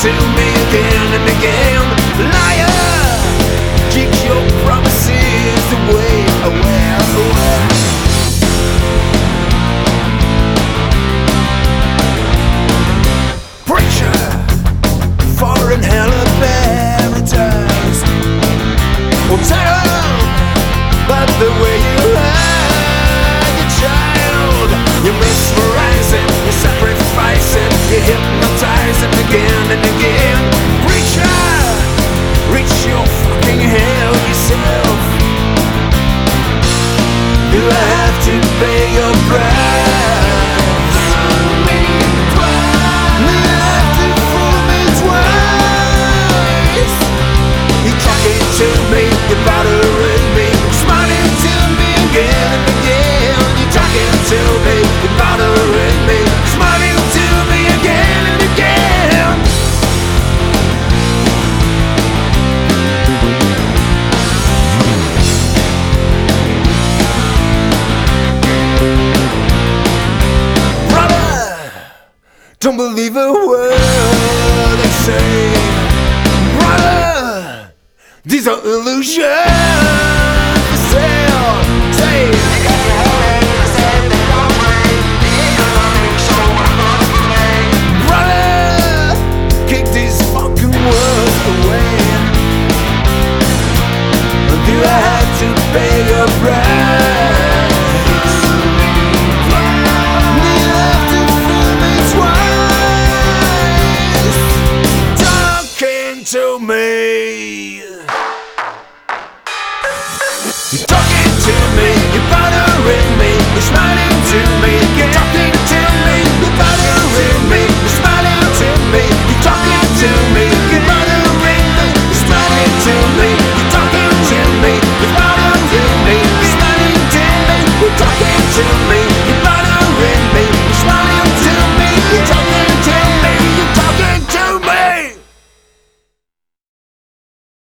to me again and again. Liar, keep your promises away, away, away. Preacher, foreign hell of paradise. Well, tell them about the way you hide your child. You're mesmerizing, you're sacrificing, you're hypnotizing again and again. Preacher, reach your fucking hell yourself. Do I have to pay your price? To me, you're bothering me, smiling to me again and again. You're talking to me, you're bothering me, smiling to me again and again. Brother, don't believe a word they say. Brother, these are illusions for sale. Say